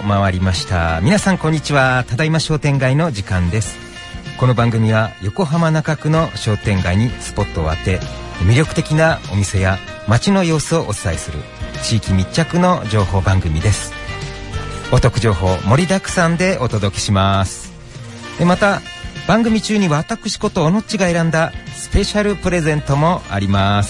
回りました。皆さんこんにちは。ただいま商店街の時間です。この番組は横浜中区の商店街にスポットを当て、魅力的なお店や街の様子をお伝えする地域密着の情報番組です。お得情報盛りだくさんでお届けします。また番組中に私ことおのっちが選んだスペシャルプレゼントもあります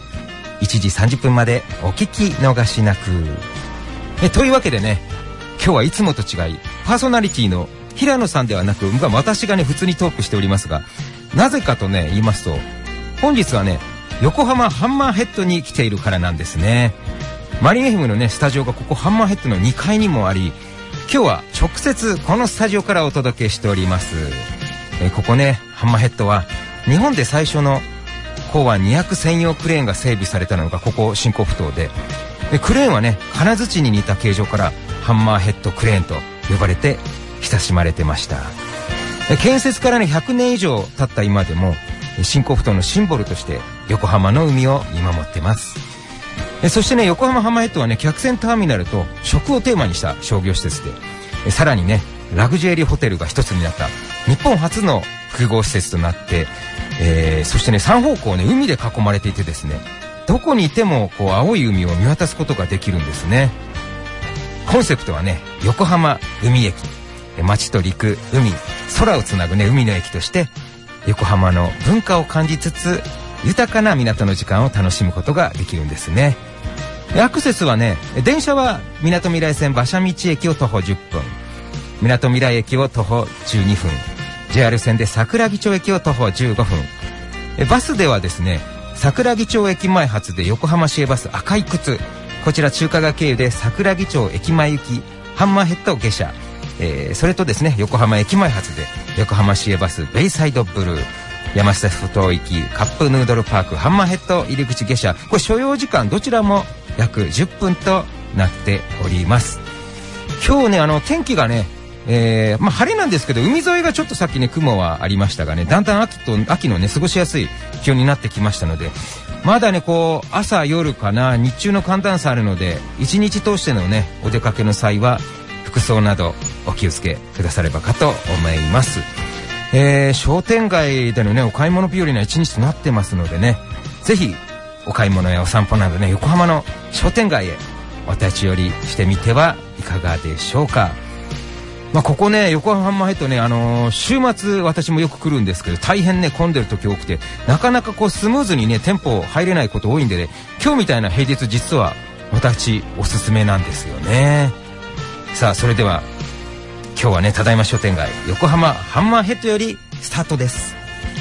。1時30分までお聞き逃しなく。というわけでね、今日はいつもと違いパーソナリティの平野さんではなく、私がね普通にトークしておりますが、なぜかとね言いますと、本日はね横浜ハンマーヘッドに来ているからなんですね。マリン FM のねスタジオがここハンマーヘッドの2階にもあり、今日は直接このスタジオからお届けしております。ここねハンマーヘッドは日本で最初の港湾200専用クレーンが整備されたのがここ新港埠頭で、クレーンはね金槌に似た形状からハンマーヘッドクレーンと呼ばれて親しまれてました。建設からね100年以上経った今でも新港埠頭のシンボルとして横浜の海を見守ってます。そしてね横浜ハンマーヘッドはね客船ターミナルと食をテーマにした商業施設で、さらにねラグジュアリーホテルが一つになった日本初の複合施設となって、そしてね3方向ね海で囲まれていてですね、どこにいてもこう青い海を見渡すことができるんですね。コンセプトはね横浜海駅、街と陸海空をつなぐね海の駅として横浜の文化を感じつつ豊かな港の時間を楽しむことができるんですね。アクセスはね、電車はみなとみらい線馬車道駅を徒歩10分、みなとみらい駅を徒歩12分、 JR 線で桜木町駅を徒歩15分、バスではですね桜木町駅前発で横浜市営バス赤い靴、こちら中華街経由で桜木町駅前行きハンマーヘッド下車、それとですね横浜駅前発で横浜市営バスベイサイドブルー、山下埠頭行きカップヌードルパークハンマーヘッド入り口下車、これ所要時間どちらも約10分となっております。今日ね天気がね、晴れなんですけど、海沿いがちょっとさっきね雲はありましたがね、だんだん秋のね過ごしやすい気温になってきましたので、まだねこう朝夜かな日中の寒暖差あるので、一日通してのねお出かけの際は服装などお気をつけくださればかと思います。商店街でのねお買い物日和な一日となってますのでね、ぜひお買い物やお散歩などね横浜の商店街へお立ち寄りしてみてはいかがでしょうか。ここね横浜ハンマーヘッドね、週末私もよく来るんですけど、大変ね混んでる時多くて、なかなかこうスムーズにね店舗入れないこと多いんでね、今日みたいな平日実は私おすすめなんですよね。さあそれでは今日はねただいま商店街横浜ハンマーヘッドよりスタートです。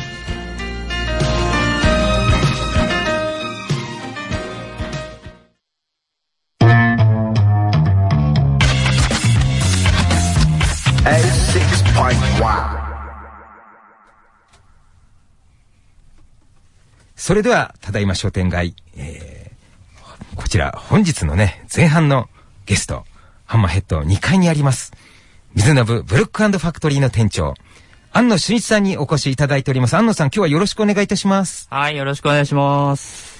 それではただいま商店街、こちら本日のね前半のゲスト、ハンマーヘッド2階にあります水の部ブルック&ファクトリーの店長安野俊一さんにお越しいただいております。安野さん今日はよろしくお願いいたします。 はい、よろしくお願いします。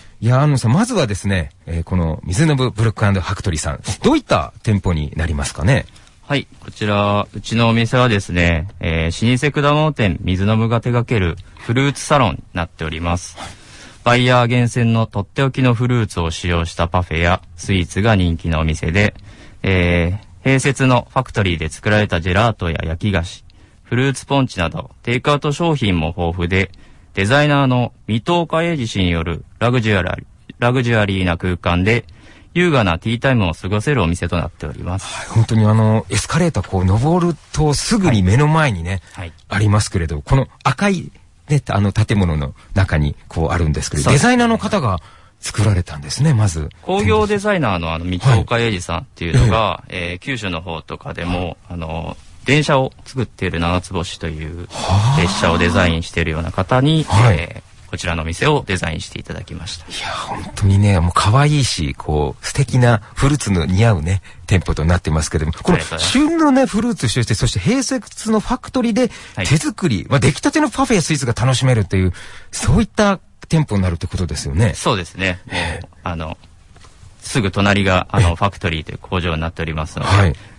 いや安野さん、まずはですね、この水の部ブルック&ファクトリーさん、どういった店舗になりますかね。 はい、こちらうちのお店はですね、老舗果物店水の部が手掛けるフルーツサロンになっております。バイヤー厳選のとっておきのフルーツを使用したパフェやスイーツが人気のお店で、併設のファクトリーで作られたジェラートや焼き菓子、フルーツポンチなどテイクアウト商品も豊富で、デザイナーの水戸岡英二氏によるラグジュアリーな空間で優雅なティータイムを過ごせるお店となっております。 はい、本当にエスカレーターこう登るとすぐに目の前にね、はい、ありますけれど、この赤いね建物の中にこうあるんですけど、デザイナーの方が作られたんですね。まず工業デザイナーの水戸岡英二さんっていうのが、九州の方とかでも電車を作っている七つ星という列車をデザインしているような方に、こちらの店をデザインしていただきました。 いや本当にねもう可愛いしこう素敵なフルーツの似合うね店舗となってますけれども、この旬のねフルーツとして、そして併設のファクトリーで手作り、出来たてのパフェやスイーツが楽しめるという、そういった店舗になるってことですよね。 そうですね。すぐ隣がファクトリーという工場になっておりますので、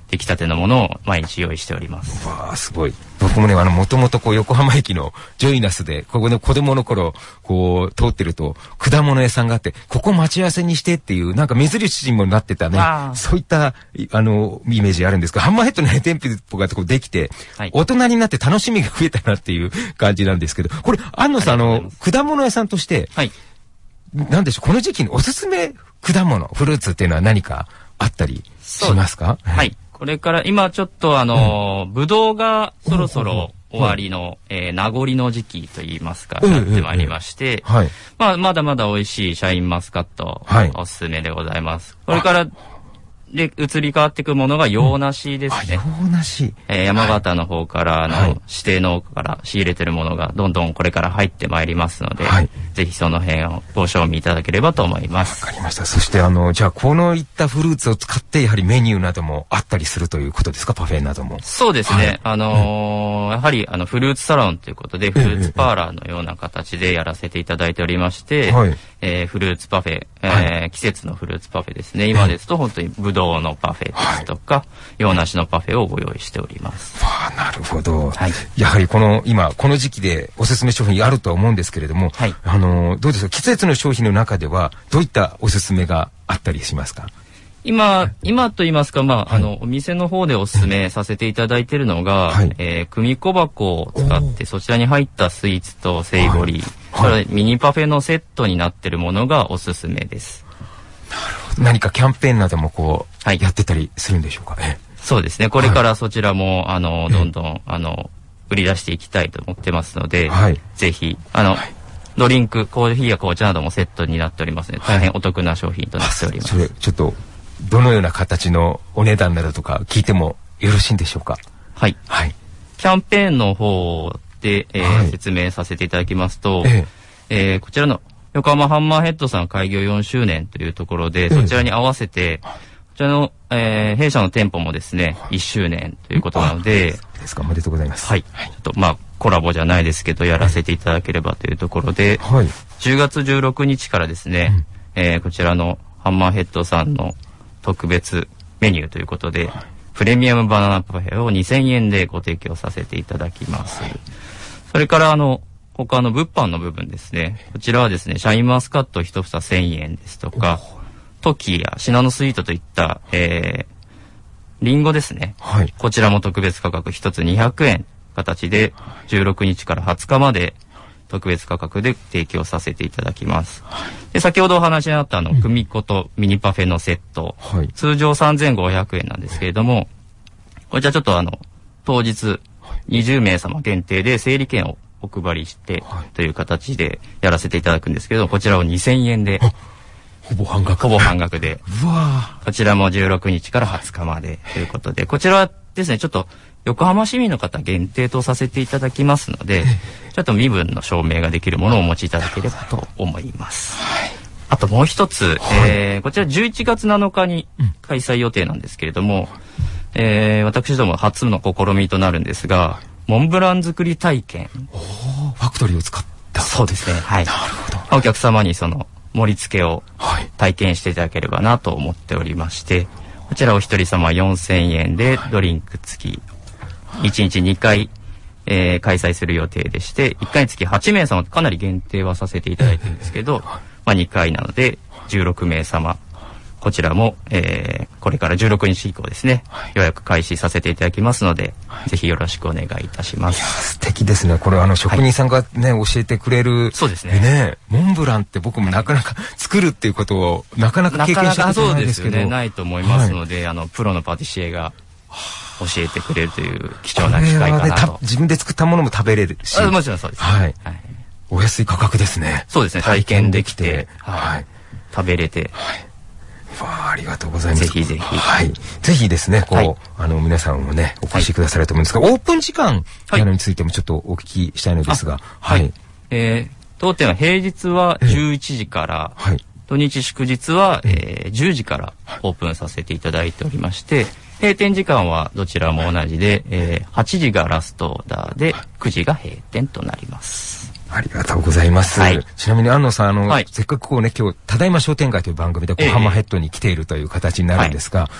出来たてのものを毎日用意しております。 わあ、すごい。僕もね、もともと横浜駅のジョイナスで、ここで子供の頃、通ってると、果物屋さんがあって、ここ待ち合わせにしてっていう、なんか目印にもなってたね、そういった、イメージあるんですが、ハンマーヘッドの店舗ができて、はい、大人になって楽しみが増えたなっていう感じなんですけど、これ、安野さん、果物屋さんとして、はい、なんでしょう、この時期におすすめ果物、フルーツっていうのは何かあったりしますか？ はい。これから今ちょっとぶどうがそろそろ終わりの、名残の時期といいますか、なってまいりまして、はい、まあ、まだまだ美味しいシャインマスカット、はい、おすすめでございます。これからで移り変わっていくものが洋梨ですね。 洋梨。 山形の方から指定農家から仕入れてるものがどんどんこれから入ってまいりますので、はい、ぜひその辺をご賞味いただければと思います。 わかりました。そしてじゃあこのいったフルーツを使ってやはりメニューなどもあったりするということですか？パフェなども。 そうですね。はい、やはりフルーツサロンということでフルーツパーラーのような形でやらせていただいておりまして、はい、フルーツパフェ、季節のフルーツパフェですね。今ですと本当にブドウのパフェですとか、洋梨のパフェをご用意しております。 なるほど。はい、やはり今この時期でおすすめ商品あるとは思うんですけれども、はい、どうですか？季節の商品の中ではどういったおすすめがあったりしますか？ 今と言いますか、お店の方でおすすめさせていただいているのが、はい、組子箱を使ってそちらに入ったスイーツとセイボリー、はいはい、ミニパフェのセットになっているものがおすすめです。 なるほど。何かキャンペーンなどもはい、やってたりするんでしょうか？ そうですね。これからそちらもどんどん売り出していきたいと思ってますので、はい、ぜひドリンク、コーヒーや紅茶などもセットになっておりますので、大変お得な商品となっております。 それちょっとどのような形のお値段などとか聞いてもよろしいんでしょうか？ はい。はい。キャンペーンの方で、説明させていただきますと、こちらの横浜ハンマーヘッドさん開業4周年というところで、そちらに合わせて、こちらの、弊社の店舗もですね、1周年ということなので、 そうですか、おめでとうございます。 はい。ちょっとコラボじゃないですけど、やらせていただければというところで、はい、10月16日からですね、こちらのハンマーヘッドさんの特別メニューということで、プレミアムバナナパフェを2000円でご提供させていただきます。それから他の物販の部分ですね。こちらはですね、シャインマスカット1房1000円ですとか、トキやシナノスイートといった、リンゴですね。はい、こちらも特別価格1つ200円形で16日から20日まで特別価格で提供させていただきます。で、先ほどお話にあった組子とミニパフェのセット、はい、通常3500円なんですけれども、こちらちょっと当日20名様限定で整理券をお配りして、はい、という形でやらせていただくんですけど、こちらを2000円でほぼ半額。 ほぼ半額で。うわこちらも16日から20日までということで、こちらはですね、ちょっと横浜市民の方限定とさせていただきますので、ちょっと身分の証明ができるものをお持ちいただければと思います。はい、あともう一つ、こちら11月7日に開催予定なんですけれども、私ども初の試みとなるんですが、モンブラン作り体験。 ファクトリーを使った。 そうですね。はい。 なるほど。 お客様に盛り付けを体験していただければなと思っておりまして、こちらお一人様4000円でドリンク付き、1日2回、開催する予定でして、1回につき8名様とかなり限定はさせていただいてるんですけど、2回なので16名様。こちらも、これから16日以降ですね、予約開始させていただきますので、ぜひよろしくお願いいたします。 いや素敵ですね。これ職人さんがね、教えてくれる。 そうですね。 モンブランって僕もなかなか作るっていうことをなかなか経験したことないですけど。 そうですよね。ないと思いますので、プロのパティシエが教えてくれるという貴重な機会かなと。 自分で作ったものも食べれるし。 もちろんそうです。 はい。お安い価格ですね。 そうですね。体験できて、はい。食べれて。はい。 ありがとうございます。 ぜひぜひ。 はい。ぜひですね、皆さんもね、お越しくださると思うんですが、オープン時間についてもちょっとお聞きしたいのですが、 はい。当店は平日は11時から、土日祝日は10時からオープンさせていただいておりまして、閉店時間はどちらも同じで、8時がラストオーダーで、9時が閉店となります。 ありがとうございます。はい、ちなみに安野さん、せっかく今日、ただいま商店街という番組で、ハンマーヘッドに来ているという形になるんですが、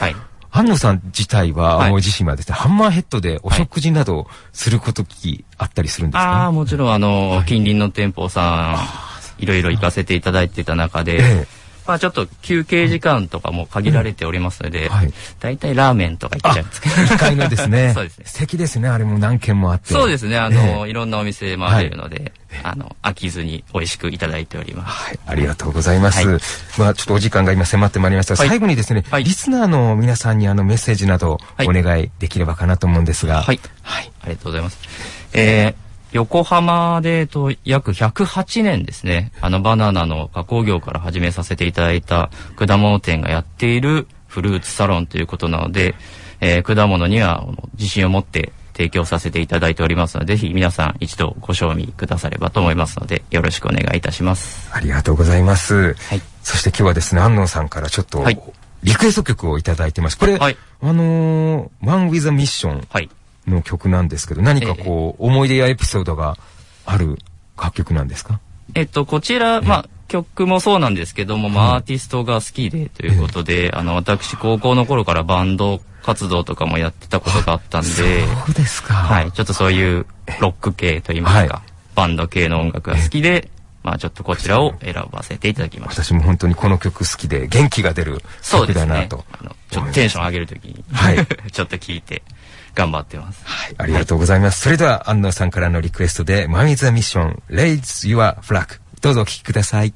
安野さん自体は、 はい、 自身はですね、ハンマーヘッドでお食事などすることあったりするんですか？ ああ、もちろん近隣の店舗さん、いろいろ行かせていただいてた中で、まあちょっと休憩時間とかも限られておりますので、だいたいラーメンとか行っちゃうんですけど。 1階のですね。 そうですね。 素敵ですね。あれも何軒もあって。 そうですね。いろんなお店もあるので、飽きずに美味しくいただいております。 はい。ありがとうございます。まあちょっとお時間が今迫ってまいりましたが、最後にですね、リスナーの皆さんにメッセージなどお願いできればかなと思うんですが。 はい。ありがとうございます。横浜で約108年ですね、バナナの加工業から始めさせていただいた果物店がやっているフルーツサロンということなので、果物には自信を持って提供させていただいておりますので、ぜひ皆さん一度ご賞味くださればと思いますので、よろしくお願いいたします。 ありがとうございます。そして今日はですね、安野さんからちょっとリクエスト曲をいただいてます。これ、One with a Mission。の曲なんですけど、何か思い出やエピソードがある楽曲なんですか？ こちら、まあ曲もそうなんですけども、アーティストが好きでということで、私高校の頃からバンド活動とかもやってたことがあったんで、 そうですか。 はい、ちょっとそういうロック系といいますか、バンド系の音楽が好きで、まあちょっとこちらを選ばせていただきました。 私も本当にこの曲好きで元気が出る曲だなと。 ちょっとテンション上げるときに、ちょっと聴いて頑張ってます。 はい、ありがとうございます。それでは安野さんからのリクエストでOne with a Mission Raise Your Flag、 どうぞお聴きください。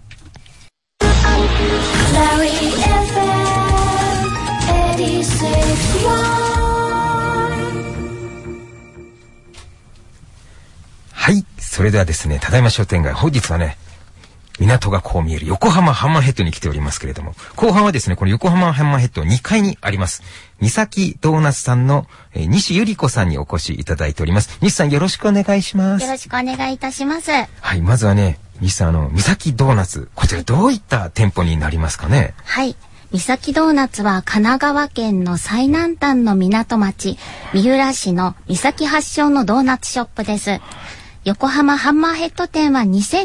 はい、それではですね、ただいま商店街、本日はね、港がこう見える横浜ハンマーヘッドに来ておりますけれども、後半はですね、この横浜ハンマーヘッド2階にあります、三崎ドーナツさんの、西ゆり子さんにお越しいただいております。西さんよろしくお願いします。 よろしくお願いいたします。 はい、まずはね、西さん、三崎ドーナツ、こちらどういった店舗になりますかね？ はい。三崎ドーナツは神奈川県の最南端の港町、三浦市の三崎発祥のドーナツショップです。横浜ハンマーヘッド店は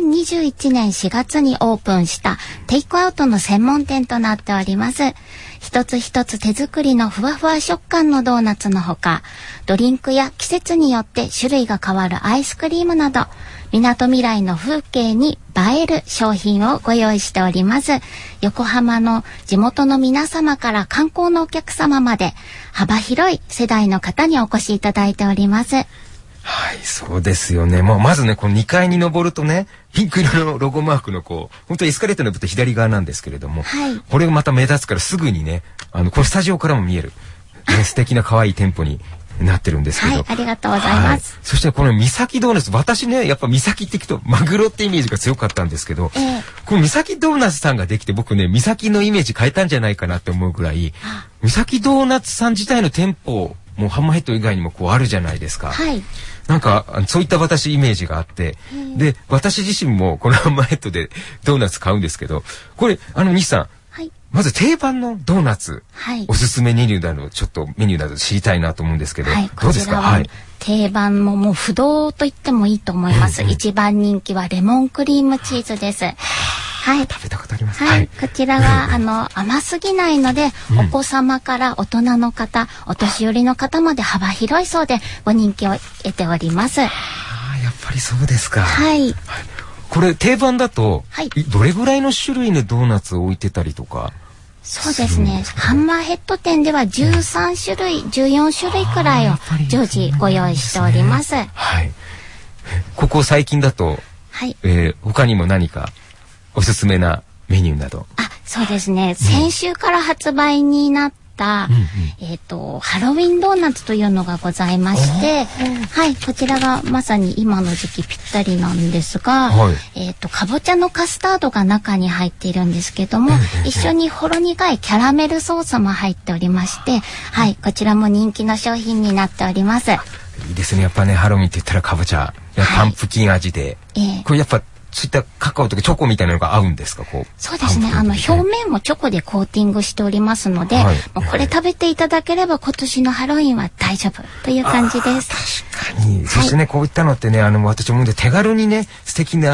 2021年4月にオープンしたテイクアウトの専門店となっております。一つ一つ手作りのふわふわ食感のドーナツのほか、ドリンクや季節によって種類が変わるアイスクリームなど、港未来の風景に映える商品をご用意しております。横浜の地元の皆様から観光のお客様まで幅広い世代の方にお越しいただいております。 はい、そうですよね。もうまずね、この2階に登るとね、ピンク色のロゴマークの本当エスカレーターの部と左側なんですけれども、これがまた目立つからすぐにね、このスタジオからも見える、素敵な可愛い店舗になってるんですけど。 はい、ありがとうございます。 そしてこの三崎ドーナツ、私ね、やっぱ三崎って聞くとマグロってイメージが強かったんですけど、この三崎ドーナツさんができて僕ね、三崎のイメージ変えたんじゃないかなって思うぐらい、三崎ドーナツさん自体の店舗もハンマーヘッド以外にもあるじゃないですか。なんかそういった私イメージがあって、で私自身もこのハンマーヘッドでドーナツ買うんですけど、これ西さん、まず定番のドーナツ、おすすめメニューなどちょっとメニューなど知りたいなと思うんですけど、どうですか？ 定番もう不動と言ってもいいと思います。一番人気はレモンクリームチーズです。 食べたことあります。 こちらは甘すぎないので、お子様から大人の方、お年寄りの方まで幅広い層でご人気を得ております。 やっぱりそうですか。これ定番だと、どれぐらいの種類のドーナツを置いてたりとか？ そうですね。ハンマーヘッド店では13種類、14種類くらいを常時ご用意しております。 ここ最近だと、他にも何かおすすめなメニューなど？ そうですね。先週から発売になったハロウィンドーナツというのがございまして、こちらがまさに今の時期ぴったりなんですが、かぼちゃのカスタードが中に入っているんですけども、一緒にほろ苦いキャラメルソースも入っておりまして、こちらも人気の商品になっております。いいですね。やっぱね、ハロウィンって言ったらかぼちゃ、パンプキン味で、これやっぱそういったカカオとかチョコみたいなのが合うんですか？ そうですね。表面もチョコでコーティングしておりますので、もうこれ食べていただければ今年のハロウィンは大丈夫という感じです。 確かに。そしてね、こういったのってね、私思うんで手軽にね、素敵な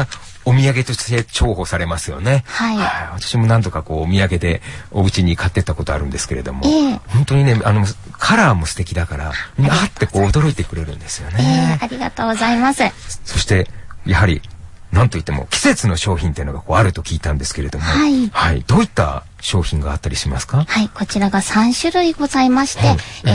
お土産として重宝されますよね。 はい。 私も何度かこうお土産でお家に買ってったことあるんですけれども、本当にねカラーも素敵だからみんなってこう驚いてくれるんですよね。 ありがとうございます。 そしてやはりなんといっても季節の商品っていうのがこうあると聞いたんですけれども、はい、はい、どういった商品があったりしますか？ はい、こちらが3種類ございまして、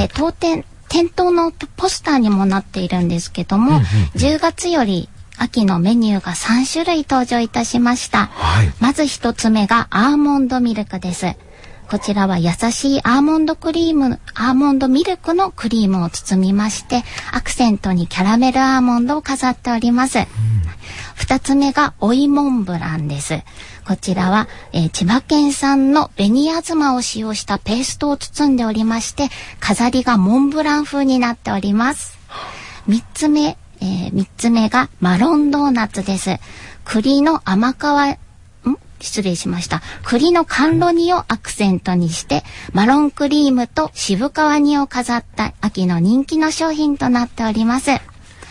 当店店頭のポスターにもなっているんですけども、10月より秋のメニューが3種類登場いたしました。はい、まず1つ目がアーモンドミルクです。こちらは優しいアーモンドミルクのクリームを包みまして、アクセントにキャラメルアーモンドを飾っております。2つ目がオイモンブランです。こちらは、千葉県産の紅あずまを使用したペーストを包んでおりまして、飾りがモンブラン風になっております。3つ目がマロンドーナツです。栗の栗の甘露煮をアクセントにしてマロンクリームと渋皮煮を飾った秋の人気の商品となっております。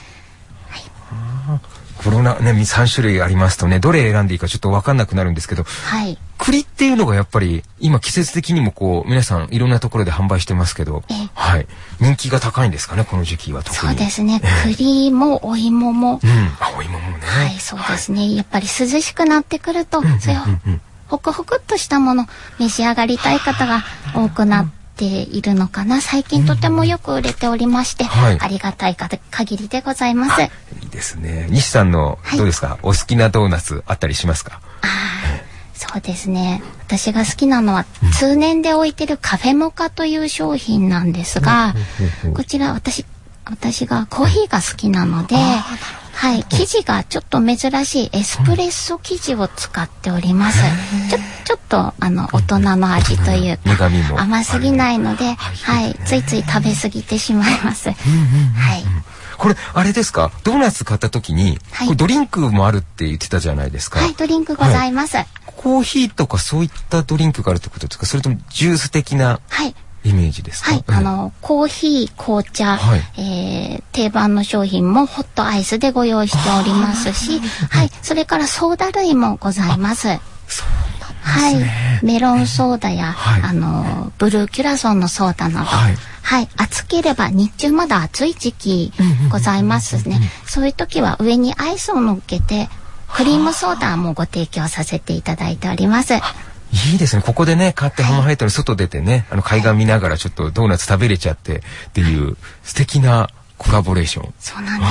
このね3種類ありますとね、どれ選んでいいかちょっと分かんなくなるんですけど、はい、栗っていうのがやっぱり今季節的にもこう皆さんいろんなところで販売してますけど、はい、人気が高いんですかね、この時期は特に。 そうですね、栗もお芋も、 お芋もね、 はい、そうですね、やっぱり涼しくなってくると、それをホクホクっとしたもの召し上がりたい方が多くなっているのかな。最近とてもよく売れておりまして、ありがたい限りでございます。 いいですね。西さんのどうですか、お好きなドーナツあったりしますか？ そうですね、私が好きなのは通年で置いてるカフェモカという商品なんですが、こちら私がコーヒーが好きなので、はい、生地がちょっと珍しいエスプレッソ生地を使っております。ちょっと大人の味というか甘すぎないので、はい、ついつい食べ過ぎてしまいます。はい。 これあれですか、ドーナツ買った時に、これドリンクもあるって言ってたじゃないですか。 はい、ドリンクございます。 コーヒーとかそういったドリンクがあるってことですか、それともジュース的なイメージですか？ はい、コーヒー、紅茶、定番の商品もホットアイスでご用意しておりますし、はい、それからソーダ類もございます。はい、メロンソーダや、ブルーキュラソンのソーダなど、はい、暑ければ日中まだ暑い時期ございますね。そういう時は上にアイスを乗っけてクリームソーダもご提供させていただいております。 いいですね。ここでね買ってハマハイトに外出てね、海岸見ながらちょっとドーナツ食べれちゃってっていう素敵なコラボレーション。 そうなんです。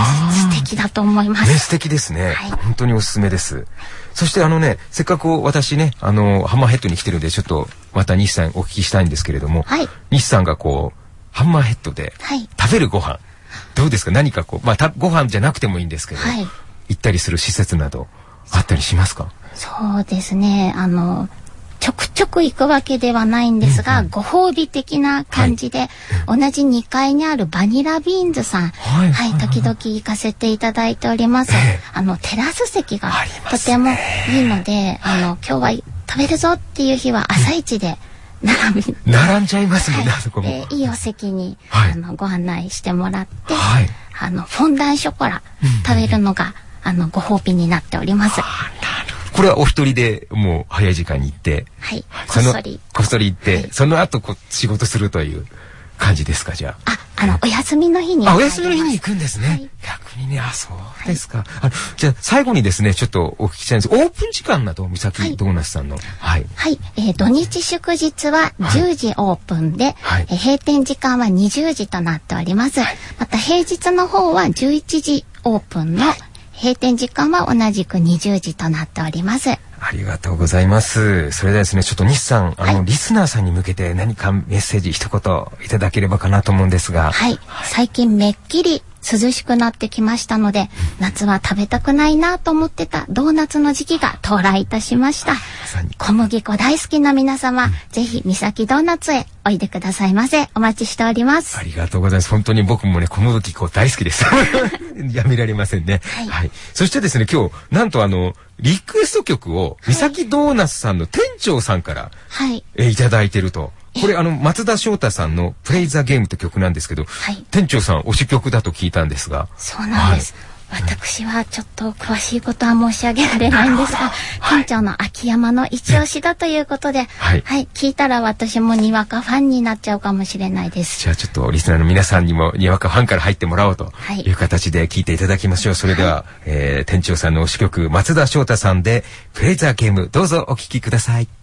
素敵だと思います。 ね、素敵ですね。本当におすすめです。そしてせっかく私ねハンマーヘッドに来てるんでちょっとまた西さんお聞きしたいんですけれども、西さんがこうハンマーヘッドで食べるご飯、どうですか？何かこうご飯じゃなくてもいいんですけど、行ったりする施設などあったりしますか？ そうですね、ちょくちょく行くわけではないんですが、ご褒美的な感じで、同じ2階にあるバニラビーンズさん、時々行かせていただいております。テラス席がとてもいいので、今日は食べるぞっていう日は朝一で並んじゃいますもんね、あそこも。 いいお席に、ご案内してもらって、フォンダンショコラ食べるのが、ご褒美になっております。 これはお一人でもう早い時間に行って、こっそり行って、その後仕事するという感じですか？じゃあ、お休みの日に。 お休みの日に行くんですね。逆にね、そうですか。じゃあ最後にですね、ちょっとお聞きしたいんです。オープン時間など、三崎ドーナツさんの。はい。 土日祝日は10時オープンで、閉店時間は20時となっております。また平日の方は11時オープンの、閉店時間は同じく20時となっております。 ありがとうございます。それではですね、ちょっと西さん、リスナーさんに向けて何かメッセージ一言いただければかなと思うんですが。最近めっきり涼しくなってきましたので、夏は食べたくないなと思ってたドーナツの時期が到来いたしました。小麦粉大好きな皆様、ぜひ三崎ドーナツへおいでくださいませ。お待ちしております。ありがとうございます。本当に僕もね、小麦粉大好きです。やめられませんね。そしてですね、今日なんとリクエスト曲を三崎ドーナツさんの店長さんから、いただいてると。これ松田翔太さんのプレイザゲームって曲なんですけど、店長さん推し曲だと聞いたんですが。 そうなんです。 私はちょっと詳しいことは申し上げられないんですが、店長の秋山の一押しだということで、聞いたら私もにわかファンになっちゃうかもしれないです。 じゃあちょっとリスナーの皆さんにもにわかファンから入ってもらおうという形で聞いていただきましょう。それでは、店長さんの推し曲、松田翔太さんでフレイザーゲーム、どうぞお聴きください。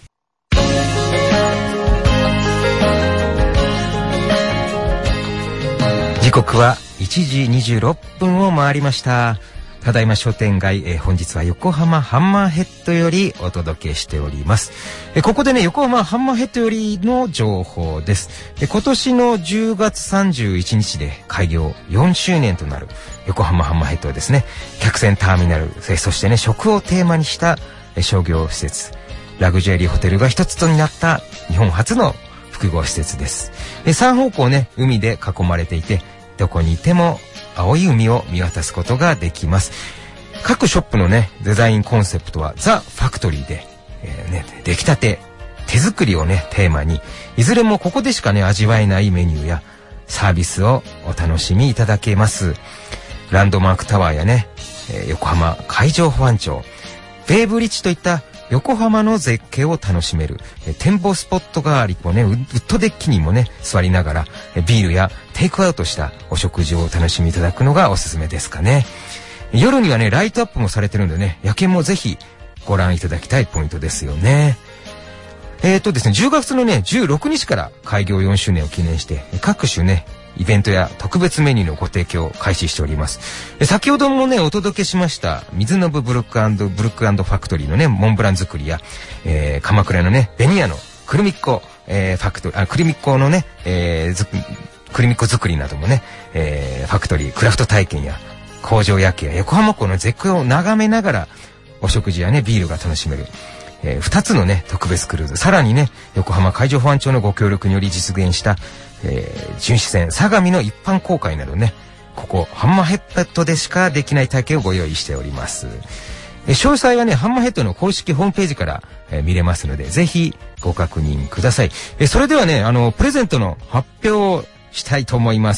時刻は1時26分を回りました。ただいま商店街、本日は横浜ハンマーヘッドよりお届けしております。ここでね、横浜ハンマーヘッドよりの情報です。今年の10月31日で開業4周年となる横浜ハンマーヘッドはですね、客船ターミナル、そしてね、食をテーマにした商業施設、ラグジュアリーホテルが一つとなった日本初の複合施設です。3方向ね、海で囲まれていて、どこにいても青い海を見渡すことができます。各ショップのね、デザインコンセプトはザ・ファクトリーで、出来たて手作りをねテーマに、いずれもここでしかね味わえないメニューやサービスをお楽しみいただけます。ランドマークタワーやね、横浜海上保安庁、ベイブリッジといった横浜の絶景を楽しめる展望スポットがあり、こうね、ウッドデッキにもね座りながらビールやテイクアウトしたお食事をお楽しみいただくのがおすすめですかね。夜にはねライトアップもされてるんでね、夜景もぜひご覧いただきたいポイントですよね。ですね、10月のね16日から開業4周年を記念して各種ねイベントや特別メニューのご提供を開始しております。先ほどもねお届けしました水の部ブルック&ファクトリーのねモンブラン作りや、鎌倉のねベニヤのクルミッコ、クルミッコのね、クルミッコ作りなどもね、ファクトリークラフト体験や工場夜景や横浜港の絶景を眺めながらお食事やねビールが楽しめる、2つのね特別クルーズ、さらにね横浜海上保安庁のご協力により実現した巡視船相模の一般公開などね、ここハンマーヘッドでしかできない体験をご用意しております。詳細はねハンマーヘッドの公式ホームページから、見れますのでぜひご確認ください。それではねプレゼントの発表をしたいと思います。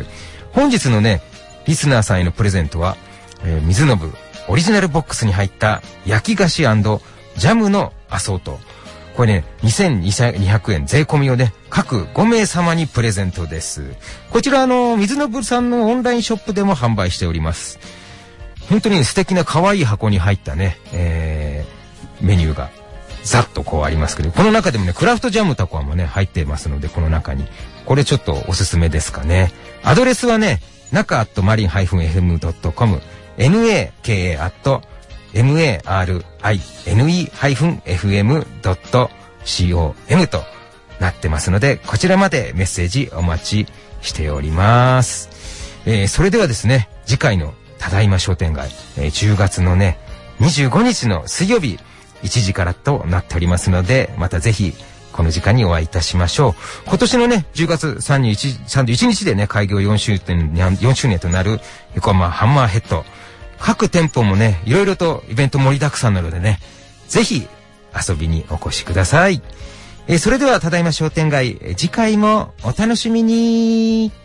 本日のねリスナーさんへのプレゼントは、水の部オリジナルボックスに入った焼き菓子&ジャムのアソート、これね2200円税込みをね各5名様にプレゼントです。こちら水の部さんのオンラインショップでも販売しております。本当に素敵な可愛い箱に入ったね、メニューがざっとこうありますけど、この中でもねクラフトジャムとかもね入っていますので、この中にこれちょっとおすすめですかね。アドレスはねnaka@marin-fm.com naka@marine-fm.com となってますので、こちらまでメッセージお待ちしております。それではですね、次回のただいま商店街、10月のね25日の水曜日1時からとなっておりますので、またぜひこの時間にお会いいたしましょう。今年のね10月31日でね開業4周年となる横浜ハンマーヘッド、各店舗もねいろいろとイベント盛りだくさんなのでね、ぜひ遊びにお越しください。それではただいま商店街、次回もお楽しみに。